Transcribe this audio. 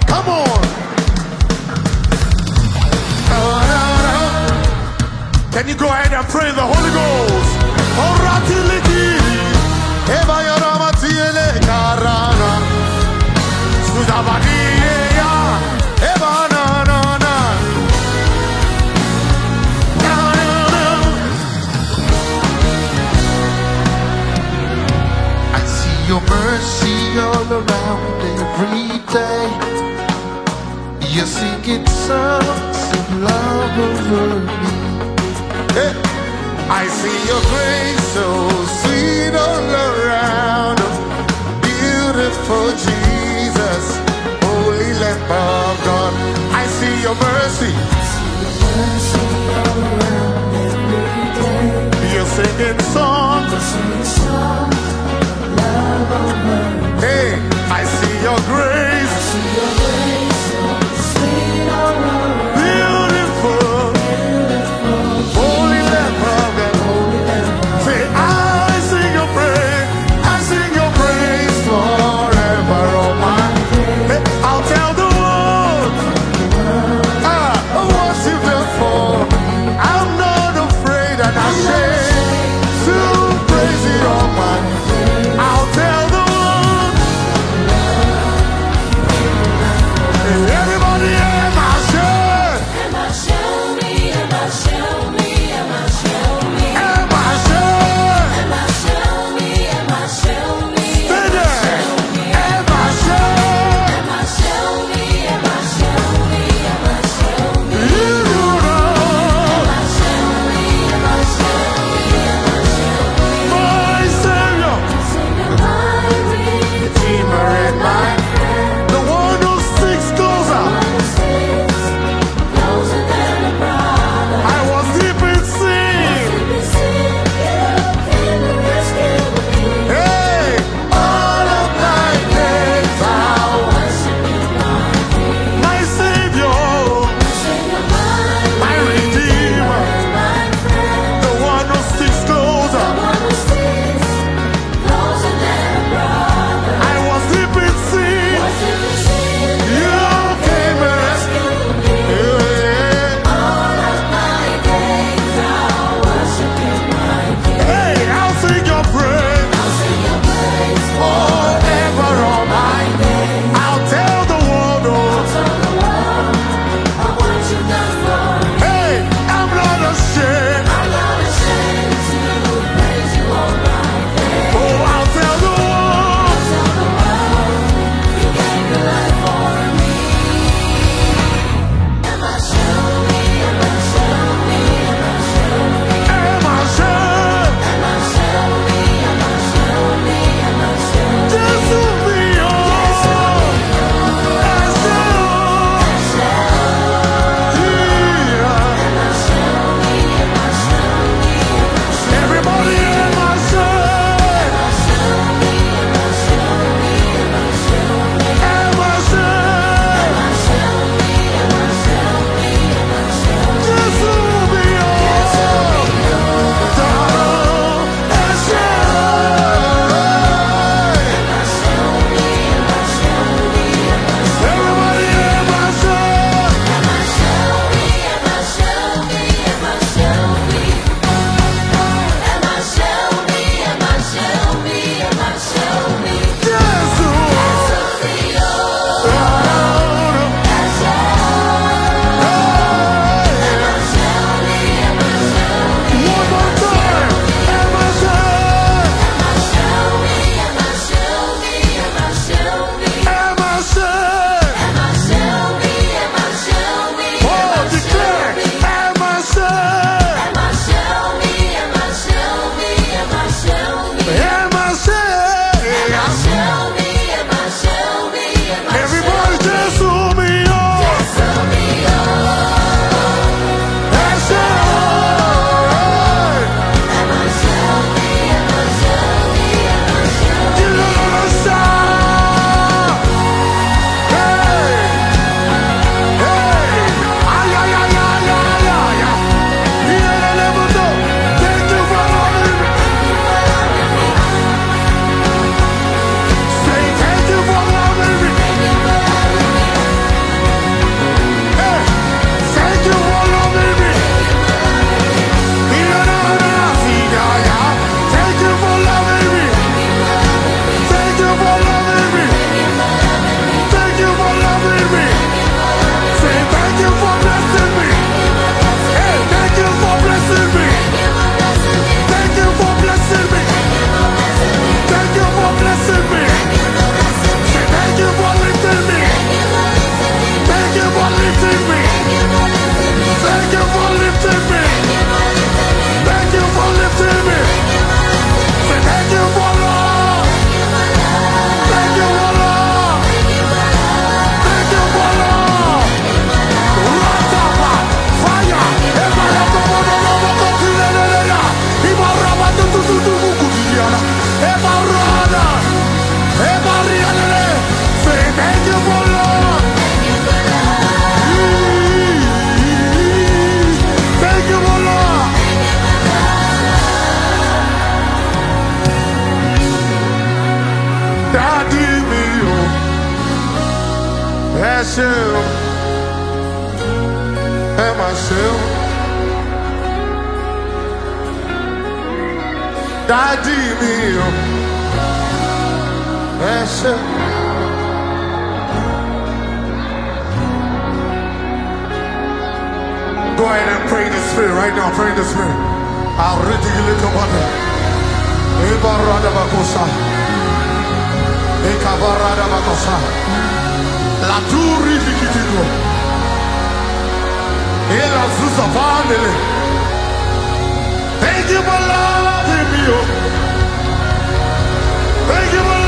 Come on. Can you go ahead and pray in the Holy Ghost? I see your mercy all around every day. You're singing songs of love over me. Hey. I see your grace so sweet all around. Beautiful Jesus, Holy Lamb of God. I see your mercy. All around every day. You're singing songs of love over me. Hey, I see your grace. I see your grace so sweet all around. Beautiful. Holy Lamb of God. Say, I sing your praise. I sing your praise forever, oh my. Hey, I'll tell the world what you've done for. I'm not afraid and ashamed to praise you, oh my. I'll tell the world Eshel, Emashel, Daddy mio, Eshel. Go ahead and pray in the spirit right now. Pray in the spirit. I'll read you a little bit. Ebarada bakosa, Ekabarada bakosa, La turi dikitigo, Ela zuza vandele. Thank you for loving me. Thank you for